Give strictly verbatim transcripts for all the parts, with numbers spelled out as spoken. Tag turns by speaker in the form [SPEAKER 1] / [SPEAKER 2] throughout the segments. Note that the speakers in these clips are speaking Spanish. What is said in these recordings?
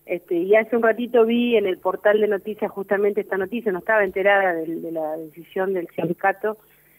[SPEAKER 1] Este, y hace un ratito vi en el portal de noticias justamente esta noticia, no estaba enterada de, de la decisión del sindicato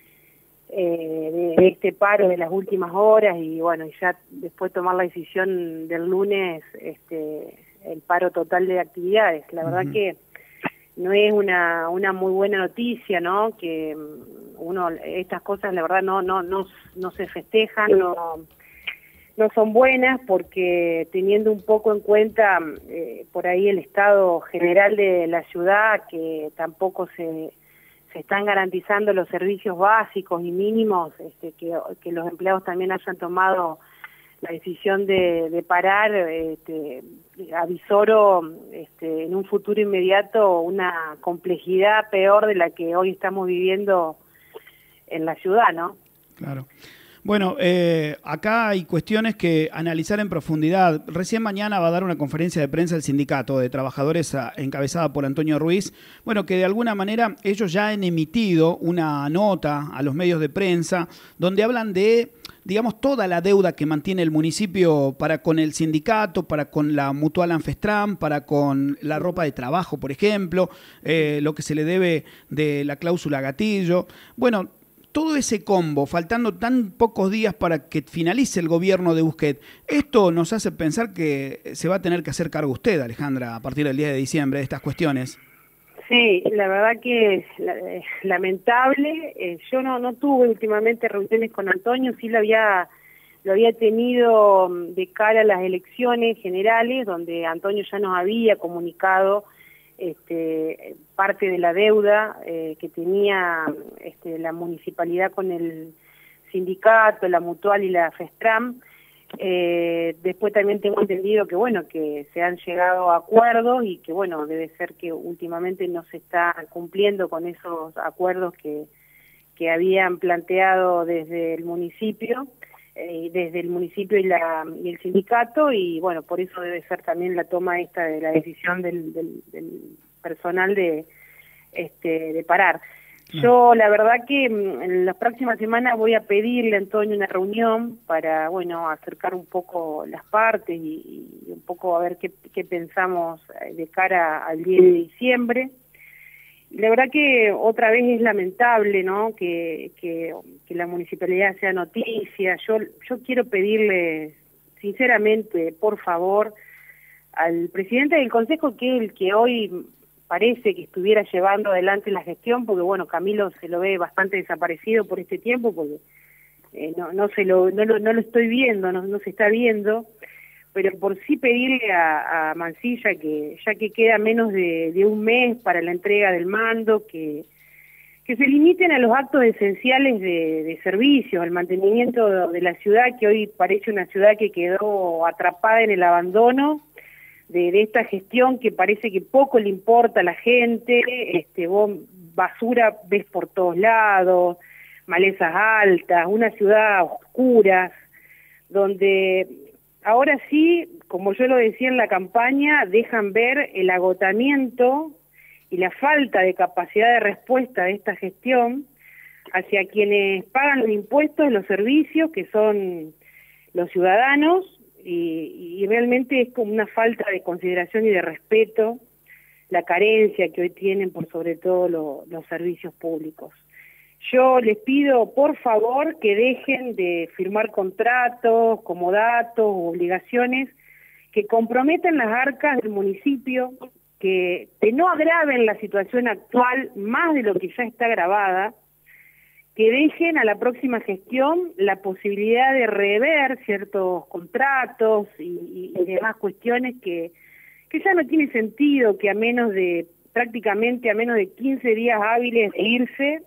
[SPEAKER 1] eh, de, de este paro de las últimas horas, y bueno, ya después tomar la decisión del lunes, este, el paro total de actividades. La verdad uh-huh. que no es una una muy buena noticia, ¿no? Que uno, estas cosas la verdad no no no no se festejan, no no son buenas, porque teniendo un poco en cuenta eh, por ahí el estado general de la ciudad, que tampoco se, se están garantizando los servicios básicos y mínimos, este, que, que los empleados también hayan tomado la decisión de, de parar, este, avisoro este, en un futuro inmediato una complejidad peor de la que hoy estamos viviendo en la ciudad, ¿no?
[SPEAKER 2] Claro. Bueno, eh, acá hay cuestiones que analizar en profundidad. Recién mañana va a dar una conferencia de prensa el sindicato de trabajadores a, encabezada por Antonio Ruiz. Bueno, que de alguna manera ellos ya han emitido una nota a los medios de prensa donde hablan de, digamos, toda la deuda que mantiene el municipio para con el sindicato, para con la Mutual Anfestram, para con la ropa de trabajo, por ejemplo, eh, lo que se le debe de la cláusula gatillo. Bueno, todo ese combo, faltando tan pocos días para que finalice el gobierno de Busquet, esto nos hace pensar que se va a tener que hacer cargo usted, Alejandra, a partir del diez de diciembre, de estas cuestiones.
[SPEAKER 1] Sí, la verdad que es lamentable. Eh, yo no, no tuve últimamente reuniones con Antonio, sí lo había, lo había tenido de cara a las elecciones generales, donde Antonio ya nos había comunicado Este, parte de la deuda eh, que tenía este, la municipalidad con el sindicato, la Mutual y la Festram. Eh, después también tengo entendido que bueno, que se han llegado a acuerdos y que bueno, debe ser que últimamente no se está cumpliendo con esos acuerdos que, que habían planteado desde el municipio. Eh, desde el municipio y, la, y el sindicato, y bueno, por eso debe ser también la toma esta de la decisión del, del, del personal de este de parar. Mm. Yo la verdad que en las próximas semanas voy a pedirle a Antonio una reunión para, bueno, acercar un poco las partes y, y un poco a ver qué, qué pensamos de cara al diez de diciembre. La verdad que otra vez es lamentable, ¿no? Que, que, que la municipalidad sea noticia. Yo, yo quiero pedirle, sinceramente, por favor, al presidente del Consejo, que es el que hoy parece que estuviera llevando adelante la gestión, porque bueno, Camilo se lo ve bastante desaparecido por este tiempo, porque eh, no, no, se lo, no, lo, no lo estoy viendo, no, no se está viendo. Pero por sí pedirle a, a Mansilla que ya que queda menos de, de un mes para la entrega del mando, que, que se limiten a los actos esenciales de, de servicios, al mantenimiento de, de la ciudad, que hoy parece una ciudad que quedó atrapada en el abandono de, de esta gestión, que parece que poco le importa a la gente. Este, vos, basura ves por todos lados, malezas altas, una ciudad oscura, donde ahora sí, como yo lo decía en la campaña, dejan ver el agotamiento y la falta de capacidad de respuesta de esta gestión hacia quienes pagan los impuestos, los servicios, que son los ciudadanos, y, y realmente es como una falta de consideración y de respeto la carencia que hoy tienen por sobre todo lo, los servicios públicos. Yo les pido, por favor, que dejen de firmar contratos, comodatos, obligaciones que comprometan las arcas del municipio, que, que no agraven la situación actual más de lo que ya está agravada, que dejen a la próxima gestión la posibilidad de rever ciertos contratos y, y, y demás cuestiones que, que ya no tiene sentido que a menos de, prácticamente a menos de quince días hábiles de irse,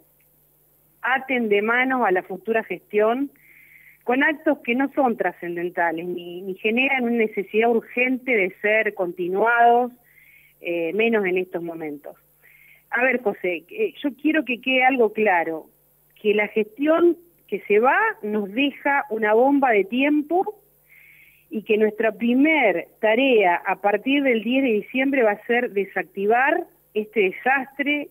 [SPEAKER 1] aten de manos a la futura gestión con actos que no son trascendentales ni, ni generan una necesidad urgente de ser continuados, eh, menos en estos momentos. A ver, José, eh, yo quiero que quede algo claro, que la gestión que se va nos deja una bomba de tiempo y que nuestra primer tarea a partir del diez de diciembre va a ser desactivar este desastre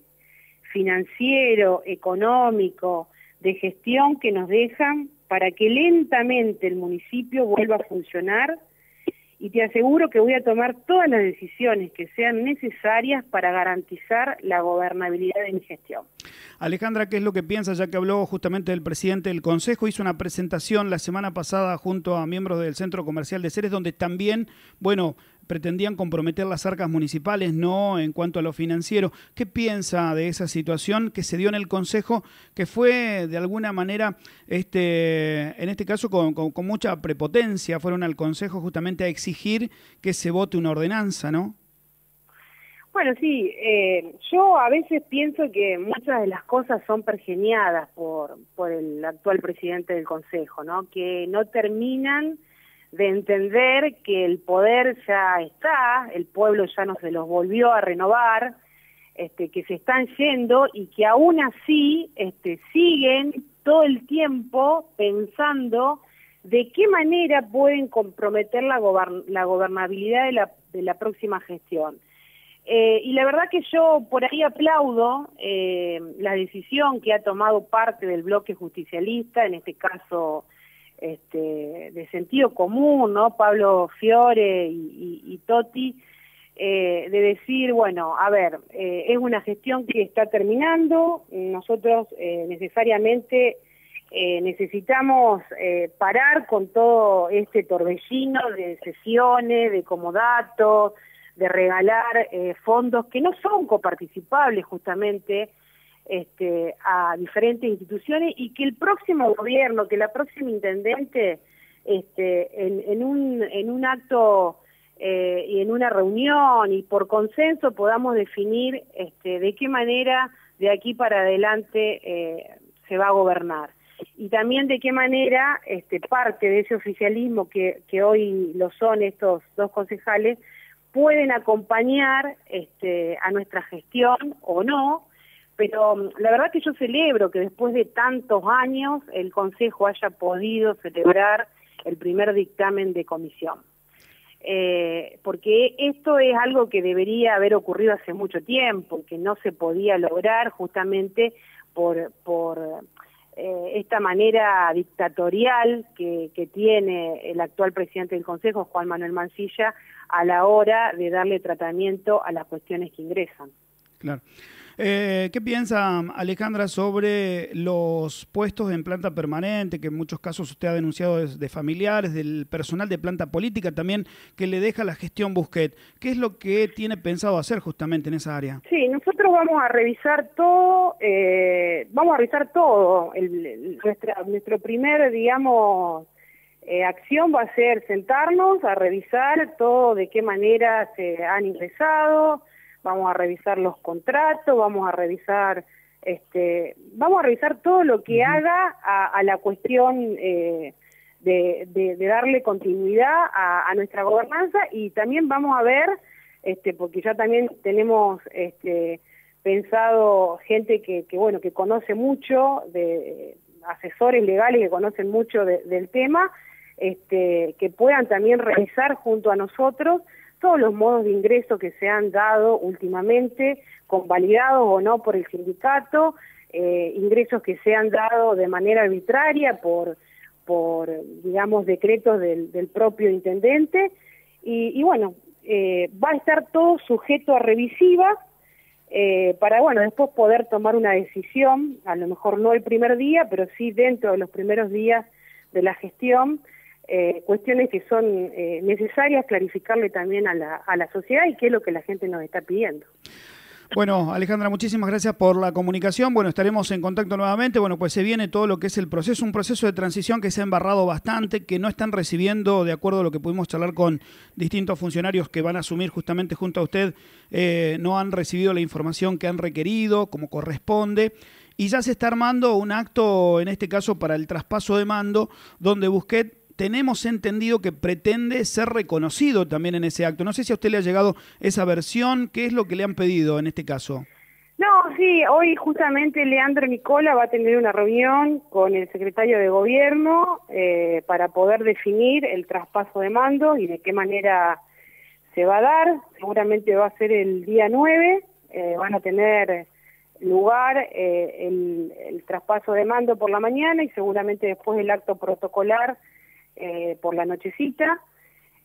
[SPEAKER 1] financiero, económico, de gestión que nos dejan para que lentamente el municipio vuelva a funcionar y te aseguro que voy a tomar todas las decisiones que sean necesarias para garantizar la gobernabilidad de mi gestión.
[SPEAKER 2] Alejandra, ¿qué es lo que piensa, ya que habló justamente del presidente del Consejo? Hizo una presentación la semana pasada junto a miembros del Centro Comercial de Ceres, donde también, bueno, pretendían comprometer las arcas municipales, no en cuanto a lo financiero. ¿Qué piensa de esa situación que se dio en el Consejo, que fue de alguna manera, este, en este caso con, con, con mucha prepotencia, fueron al Consejo justamente a exigir que se vote una ordenanza, ¿no?
[SPEAKER 1] Bueno, sí, eh, yo a veces pienso que muchas de las cosas son pergeñadas por, por el actual presidente del Consejo, ¿no? Que no terminan de entender que el poder ya está, el pueblo ya no se los volvió a renovar, este, que se están yendo y que aún así este, siguen todo el tiempo pensando de qué manera pueden comprometer la, gobern la gobernabilidad de la, de la próxima gestión. Eh, y la verdad que yo por ahí aplaudo eh, la decisión que ha tomado parte del bloque justicialista, en este caso este, de sentido común, ¿no? Pablo Fiore y, y, y Totti, eh, de decir, bueno, a ver, eh, es una gestión que está terminando, nosotros eh, necesariamente eh, necesitamos eh, parar con todo este torbellino de sesiones, de comodatos, de regalar eh, fondos que no son coparticipables justamente este, a diferentes instituciones, y que el próximo gobierno, que la próxima intendente, este, en, en, un, en un acto eh, y en una reunión y por consenso podamos definir este, de qué manera de aquí para adelante eh, se va a gobernar. Y también de qué manera este, parte de ese oficialismo que, que hoy lo son estos dos concejales, pueden acompañar este, a nuestra gestión o no, pero la verdad que yo celebro que después de tantos años el Consejo haya podido celebrar el primer dictamen de comisión. Eh, porque esto es algo que debería haber ocurrido hace mucho tiempo, que no se podía lograr justamente por, por eh, esta manera dictatorial que, que tiene el actual presidente del Consejo, Juan Manuel Mansilla, a la hora de darle tratamiento a las cuestiones que ingresan.
[SPEAKER 2] Claro. Eh, ¿Qué piensa Alejandra sobre los puestos en planta permanente, que en muchos casos usted ha denunciado de, de familiares, del personal de planta política también, que le deja la gestión Busquet? ¿Qué es lo que tiene pensado hacer justamente en esa área?
[SPEAKER 1] Sí, nosotros vamos a revisar todo, eh, vamos a revisar todo. El, el, nuestra, nuestro primer, digamos, eh, acción va a ser sentarnos a revisar todo, de qué manera se han ingresado. Vamos a revisar los contratos, vamos a revisar, este, vamos a revisar todo lo que uh-huh. haga a, a la cuestión eh, de, de, de darle continuidad a, a nuestra gobernanza, y también vamos a ver, este, porque ya también tenemos este, pensado gente que, que bueno, que conoce mucho, de asesores legales que conocen mucho de, del tema, este, que puedan también revisar junto a nosotros todos los modos de ingreso que se han dado últimamente, convalidados o no por el sindicato, eh, ingresos que se han dado de manera arbitraria por, por digamos, decretos del, del propio intendente, y, y bueno, eh, va a estar todo sujeto a revisiva, eh, para, bueno, después poder tomar una decisión, a lo mejor no el primer día, pero sí dentro de los primeros días de la gestión, Eh, cuestiones que son eh, necesarias clarificarle también a la, a la sociedad, y qué es lo que la gente nos está pidiendo.
[SPEAKER 2] Bueno, Alejandra, muchísimas gracias por la comunicación. Bueno, estaremos en contacto nuevamente. Bueno, pues se viene todo lo que es el proceso, un proceso de transición que se ha embarrado bastante, que no están recibiendo, de acuerdo a lo que pudimos charlar con distintos funcionarios que van a asumir justamente junto a usted, eh, no han recibido la información que han requerido, como corresponde. Y ya se está armando un acto, en este caso para el traspaso de mando, donde Busquet, tenemos entendido que pretende ser reconocido también en ese acto. No sé si a usted le ha llegado esa versión. ¿Qué es lo que le han pedido en este caso?
[SPEAKER 1] No, sí, hoy justamente Leandro Nicola va a tener una reunión con el secretario de Gobierno eh, para poder definir el traspaso de mando y de qué manera se va a dar. Seguramente va a ser el día nueve, eh, van a tener lugar eh, el, el traspaso de mando por la mañana y seguramente después el acto protocolar Eh, por la nochecita,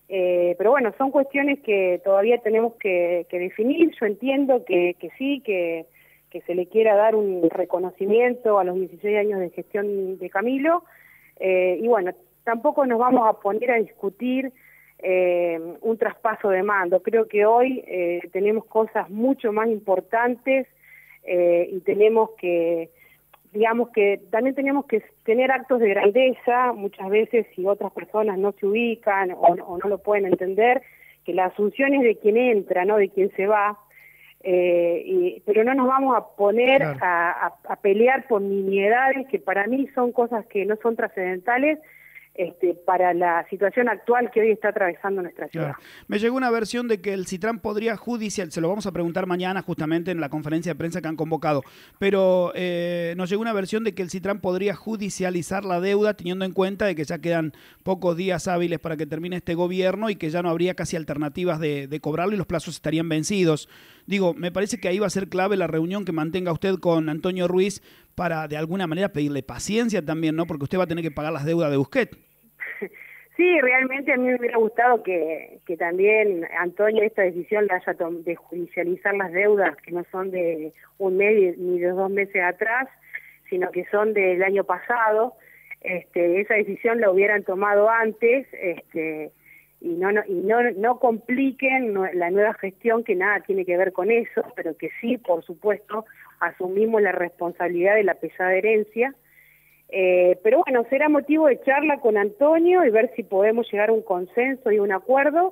[SPEAKER 1] Eh, pero bueno, son cuestiones que todavía tenemos que, que definir. Yo entiendo que, que sí, que, que se le quiera dar un reconocimiento a los dieciséis años de gestión de Camilo, eh, y bueno, tampoco nos vamos a poner a discutir eh, un traspaso de mando. Creo que hoy eh, tenemos cosas mucho más importantes eh, y tenemos que, digamos que también tenemos que tener actos de grandeza. Muchas veces, si otras personas no se ubican o, o no lo pueden entender, que la asunción es de quien entra, no de quien se va, eh, y, pero no nos vamos a poner claro. a, a, a pelear por nimiedades que para mí son cosas que no son trascendentales, Este, para la situación actual que hoy está atravesando nuestra ciudad.
[SPEAKER 2] Claro. Me llegó una versión de que el Citran podría judicial, se lo vamos a preguntar mañana justamente en la conferencia de prensa que han convocado, pero eh, nos llegó una versión de que el Citran podría judicializar la deuda teniendo en cuenta de que ya quedan pocos días hábiles para que termine este gobierno y que ya no habría casi alternativas de, de cobrarlo y los plazos estarían vencidos. Digo, me parece que ahí va a ser clave la reunión que mantenga usted con Antonio Ruiz para de alguna manera pedirle paciencia también, ¿no? Porque usted va a tener que pagar las deudas de Busquets.
[SPEAKER 1] Sí, realmente a mí me hubiera gustado que, que también Antonio esta decisión la haya de judicializar las deudas, que no son de un mes ni de dos meses atrás, sino que son del año pasado. Este, esa decisión la hubieran tomado antes, este, y no, no, y no, no compliquen la nueva gestión, que nada tiene que ver con eso, pero que sí, por supuesto, asumimos la responsabilidad de la pesada herencia. Eh, pero bueno, será motivo de charla con Antonio y ver si podemos llegar a un consenso y un acuerdo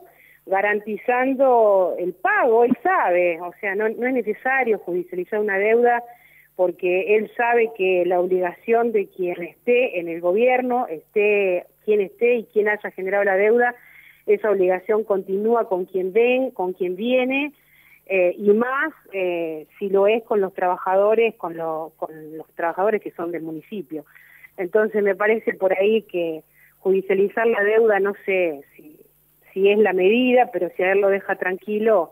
[SPEAKER 1] garantizando el pago. Él sabe, o sea, no, no es necesario judicializar una deuda porque él sabe que la obligación de quien esté en el gobierno, esté quien esté y quien haya generado la deuda, esa obligación continúa con quien ven, con quien viene, eh, y más eh, si lo es con los trabajadores, con, lo, con los trabajadores que son del municipio. Entonces me parece por ahí que judicializar la deuda, no sé si, si es la medida, pero si a él lo deja tranquilo,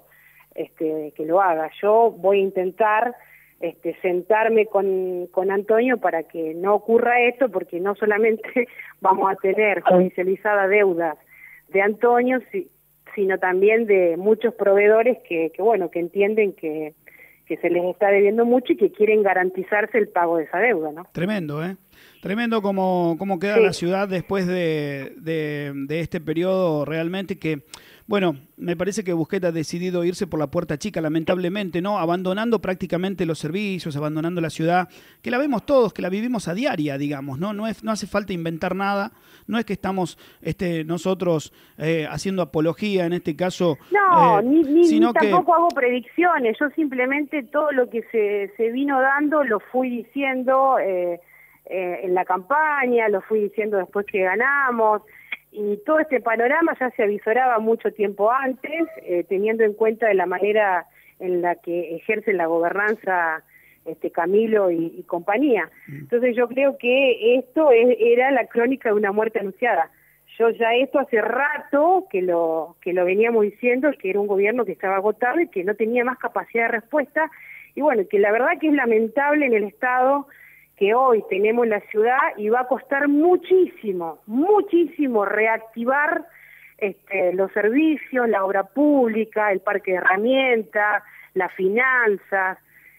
[SPEAKER 1] este, que lo haga. Yo voy a intentar este, sentarme con, con Antonio para que no ocurra esto, porque no solamente vamos a tener judicializada deudas de Antonio, si, sino también de muchos proveedores que, que bueno, que entienden que, que se les está debiendo mucho y que quieren garantizarse el pago de esa deuda, ¿no?
[SPEAKER 2] Tremendo, ¿eh? Tremendo como, como queda sí. la ciudad después de, de, de este periodo realmente que, bueno, me parece que Busquets ha decidido irse por la puerta chica, lamentablemente, ¿no? Abandonando prácticamente los servicios, abandonando la ciudad, que la vemos todos, que la vivimos a diaria, digamos, ¿no? No, es, no hace falta inventar nada, no es que estamos este, nosotros eh, haciendo apología en este caso.
[SPEAKER 1] No,
[SPEAKER 2] eh,
[SPEAKER 1] ni, ni,
[SPEAKER 2] sino
[SPEAKER 1] ni tampoco
[SPEAKER 2] que...
[SPEAKER 1] hago predicciones, yo simplemente todo lo que se, se vino dando lo fui diciendo eh, eh, en la campaña, lo fui diciendo después que ganamos. Y todo este panorama ya se avisoraba mucho tiempo antes, eh, teniendo en cuenta de la manera en la que ejerce la gobernanza este Camilo y, y compañía. Entonces yo creo que esto es, era la crónica de una muerte anunciada. Yo ya esto hace rato que lo que lo veníamos diciendo, que era un gobierno que estaba agotado y que no tenía más capacidad de respuesta. Y bueno, que la verdad que es lamentable en el Estado que hoy tenemos en la ciudad y va a costar muchísimo, muchísimo reactivar este, los servicios, la obra pública, el parque de herramientas, las finanzas.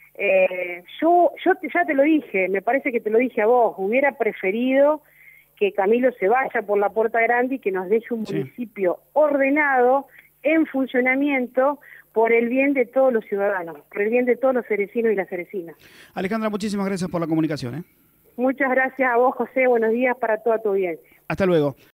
[SPEAKER 1] Eh, yo yo te, ya te lo dije, me parece que te lo dije a vos, hubiera preferido que Camilo se vaya por la puerta grande y que nos deje un sí. municipio ordenado, en funcionamiento, por el bien de todos los ciudadanos, por el bien de todos los cerecinos y las cerecinas.
[SPEAKER 2] Alejandra, muchísimas gracias por la comunicación. ¿eh?
[SPEAKER 1] Muchas gracias a vos, José. Buenos días para toda tu audiencia.
[SPEAKER 2] Hasta luego.